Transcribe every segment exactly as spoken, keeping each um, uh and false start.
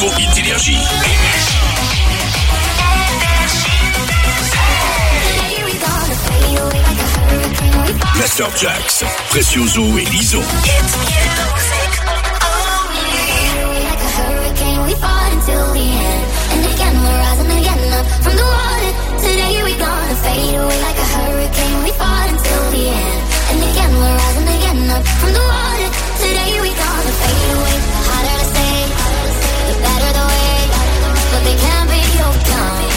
nouveau hit d'énergie. Master Jax, Precioso et Lizzo. We fought until the end, and again we're rising again up from the water. Today we gonna fade away like a hurricane. We fought until the end, and again we're rising again up from the water. Today we gonna fade away. The harder to stay, the better the way, but they can't be overcome.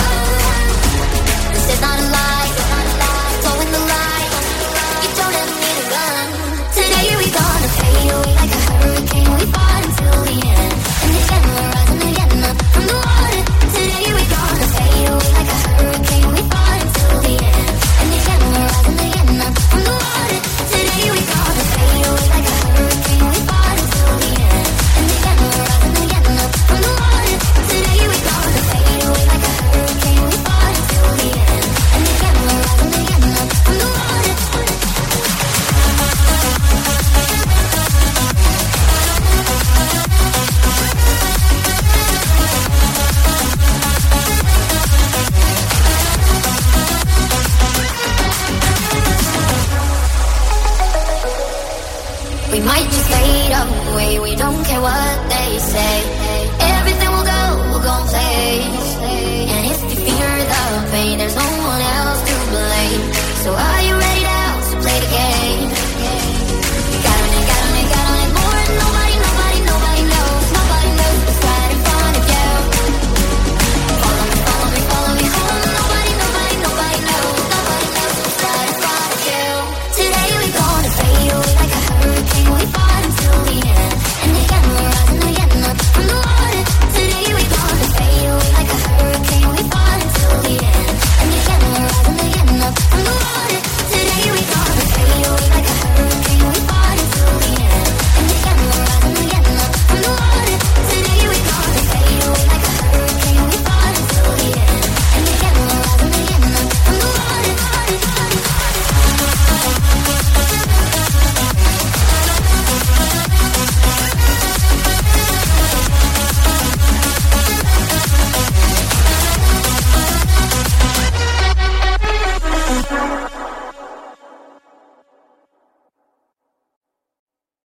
This is not a lie, towing the line. You don't ever need a gun. Today we gonna fade away like a hurricane. We fought until the end. And again we're rising again up from the water. Today we gonna fade away like a hurricane. We fought until the end. And again we're rising again up from the water. Today we gonna fade away like a hurricane. We fought until the end. And again we're rising again up from the water. Today we gonna fade away like a hurricane. We fought until the end. And again we're rising again up from the water. We might just fade away, we don't care what they say.